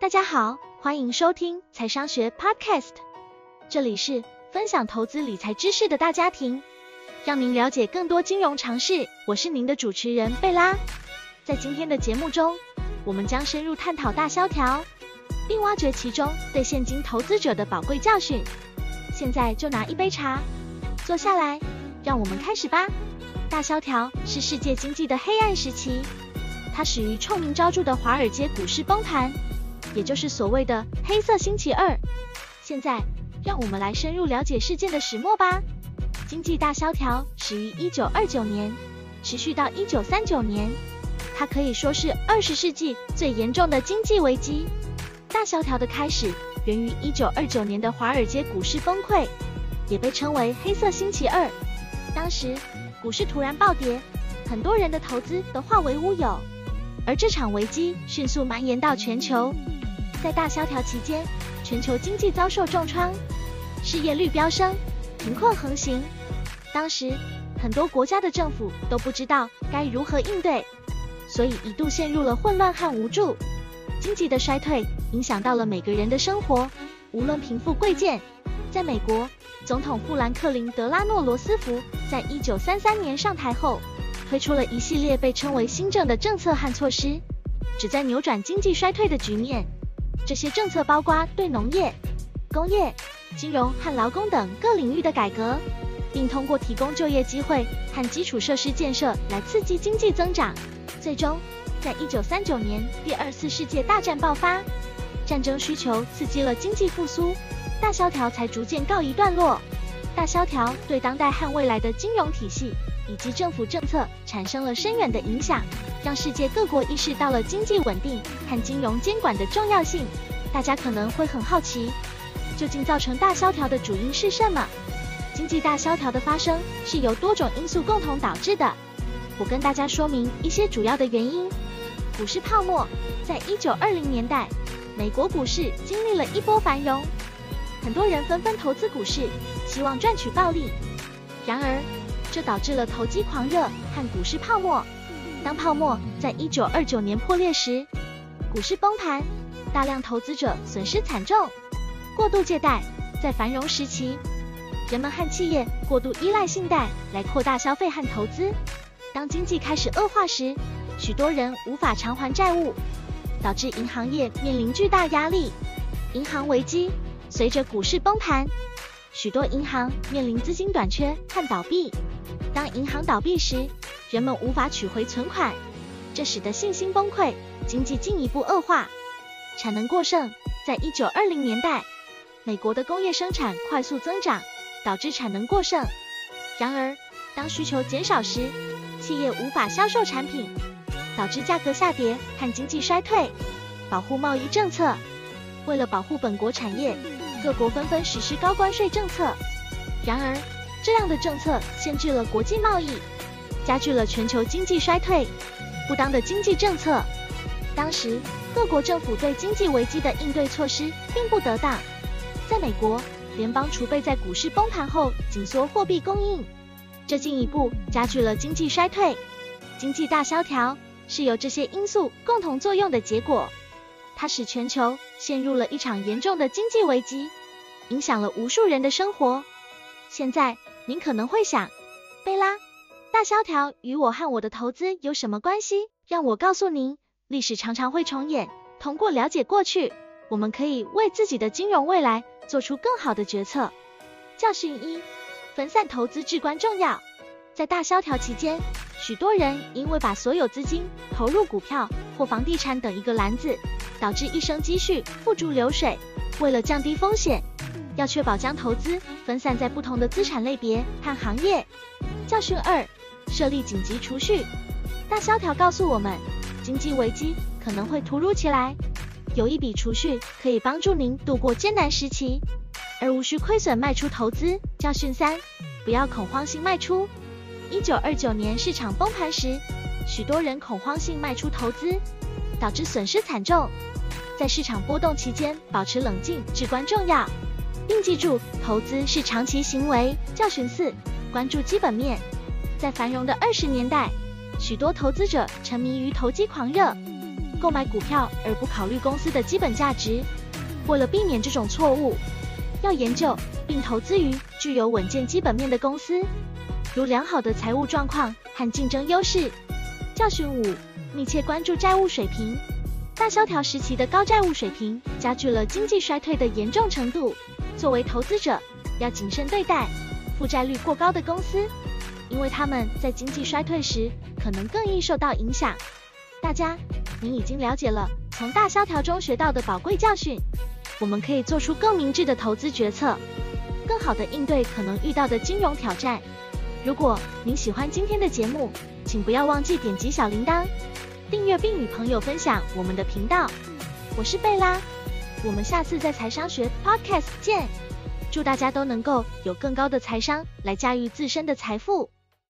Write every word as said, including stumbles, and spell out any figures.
大家好，欢迎收听财商学 Podcast， 这里是分享投资理财知识的大家庭，让您了解更多金融常识。我是您的主持人贝拉。在今天的节目中，我们将深入探讨大萧条，并挖掘其中对现今投资者的宝贵教训。现在就拿一杯茶，坐下来，让我们开始吧。大萧条是世界经济的黑暗时期，它始于臭名昭著的华尔街股市崩盘，也就是所谓的黑色星期二。现在，让我们来深入了解事件的始末吧。经济大萧条始于一九二九年，持续到一九三九年，它可以说是二十世纪最严重的经济危机。大萧条的开始源于一九二九年的华尔街股市崩溃，也被称为黑色星期二。当时，股市突然暴跌，很多人的投资都化为乌有，而这场危机迅速蔓延到全球。在大萧条期间，全球经济遭受重创，失业率飙升，贫困横行。当时，很多国家的政府都不知道该如何应对，所以一度陷入了混乱和无助。经济的衰退影响到了每个人的生活，无论贫富贵贱。在美国，总统富兰克林·德拉诺罗斯福在一九三三年上台后，推出了一系列被称为新政的政策和措施，旨在扭转经济衰退的局面。这些政策包括对农业、工业、金融和劳工等各领域的改革，并通过提供就业机会和基础设施建设来刺激经济增长。最终，在一九三九年，第二次世界大战爆发，战争需求刺激了经济复苏，大萧条才逐渐告一段落。大萧条对当代和未来的金融体系以及政府政策产生了深远的影响，让世界各国意识到了经济稳定和金融监管的重要性。大家可能会很好奇，究竟造成大萧条的主因是什么？经济大萧条的发生是由多种因素共同导致的。我跟大家说明一些主要的原因。股市泡沫。在一九二零年代，美国股市经历了一波繁荣，很多人纷纷投资股市，希望赚取暴利。然而，这导致了投机狂热和股市泡沫。当泡沫在一九二九年破裂时，股市崩盘，大量投资者损失惨重。过度借贷。在繁荣时期，人们和企业过度依赖信贷来扩大消费和投资。当经济开始恶化时，许多人无法偿还债务，导致银行业面临巨大压力。银行危机。随着股市崩盘，许多银行面临资金短缺和倒闭。当银行倒闭时，人们无法取回存款，这使得信心崩溃，经济进一步恶化。产能过剩。在一九二零年代，美国的工业生产快速增长，导致产能过剩。然而，当需求减少时，企业无法销售产品，导致价格下跌和经济衰退。保护贸易政策。为了保护本国产业，各国纷纷实施高关税政策。然而，这样的政策限制了国际贸易，加剧了全球经济衰退。不当的经济政策。当时，各国政府对经济危机的应对措施并不得当。在美国，联邦储备在股市崩盘后紧缩货币供应，这进一步加剧了经济衰退。经济大萧条是由这些因素共同作用的结果，它使全球陷入了一场严重的经济危机，影响了无数人的生活。现在，您可能会想，贝拉，大萧条与我和我的投资有什么关系？让我告诉您，历史常常会重演，通过了解过去，我们可以为自己的金融未来做出更好的决策。教训一：分散投资至关重要。在大萧条期间，许多人因为把所有资金投入股票或房地产等一个篮子，导致一生积蓄付诸流水。为了降低风险，要确保将投资分散在不同的资产类别和行业。教训二：设立紧急储蓄。大萧条告诉我们，经济危机可能会突如其来，有一笔储蓄可以帮助您度过艰难时期，而无需亏损卖出投资。教训三：不要恐慌性卖出。一九二九年市场崩盘时，许多人恐慌性卖出投资，导致损失惨重。在市场波动期间保持冷静至关重要，并记住投资是长期行为。教训四：关注基本面。在繁荣的二十年代，许多投资者沉迷于投机狂热， 购买股票而不考虑公司的基本价值。为了避免这种错误，要研究并投资于具有稳健基本面的公司，如良好的财务状况和竞争优势。教训五：密切关注债务水平。大萧条时期的高债务水平加剧了经济衰退的严重程度。作为投资者，要谨慎对待负债率过高的公司，因为他们在经济衰退时可能更易受到影响。大家，您已经了解了从大萧条中学到的宝贵教训，我们可以做出更明智的投资决策，更好地应对可能遇到的金融挑战。如果您喜欢今天的节目，请不要忘记点击小铃铛，订阅并与朋友分享我们的频道。我是贝拉，我们下次在财商学 Podcast 见。祝大家都能够有更高的财商来驾驭自身的财富。